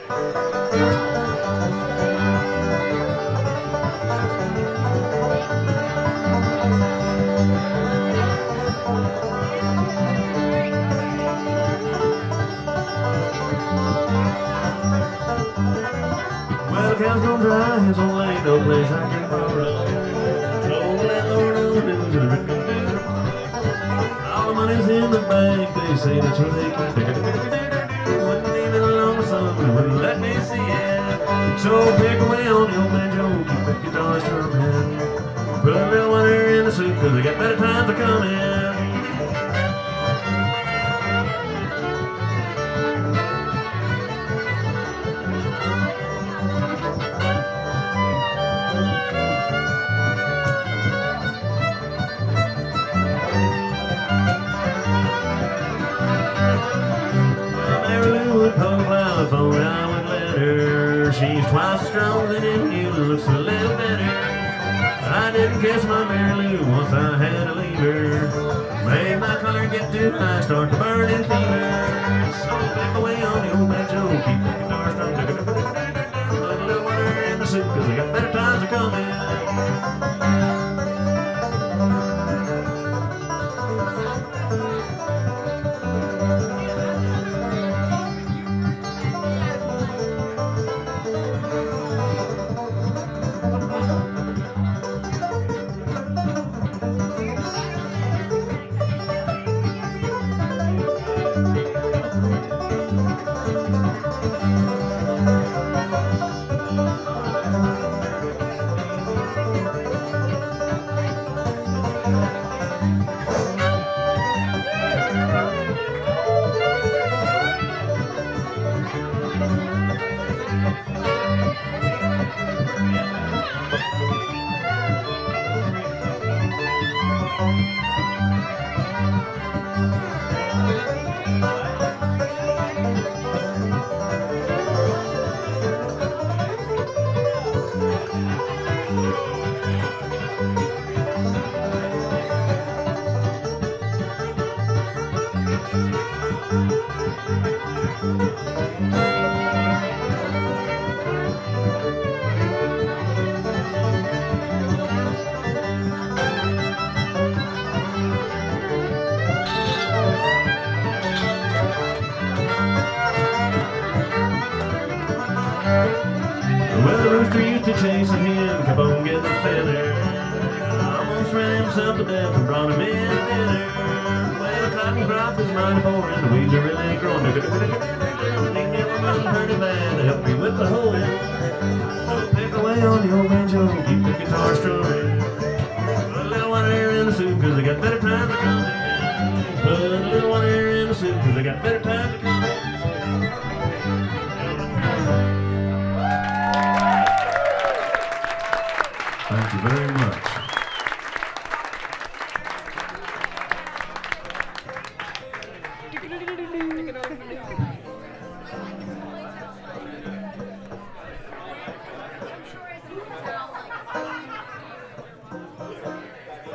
Well, the cows gone dry, it's only ain't no place I can borrow. Told the landlord all the news that Rick can do tomorrow. All the money's in the bank, they say that's where they keep it. Wouldn't even along the sun, they wouldn't let me see it. So pick away on the old banjo, keep that guitar strumming. Put a little water in the soup, cause they got better times a coming. She's twice as strong as in you, looks a little better. I didn't kiss my Mary Lou once I had to leave her. Made my collar get too high, start to burn in fever. So back away on the old banjo, keep the guitar strung. Put a little water in the soup, cause I got better times a coming. Well, the rooster used to chase a hen, kept on getting feather. Almost ran himself to death and brought him in dinner. Well, the cotton crop is mighty poor and the weeds are really growing. Need me a woman pretty bad to help me with the hoeing. So pick away on the old banjo, keep the guitar strumming. Put a little water in the soup, cause they got better times a coming. Put a little water in the soup, cause they got better times a coming. Thank you very much.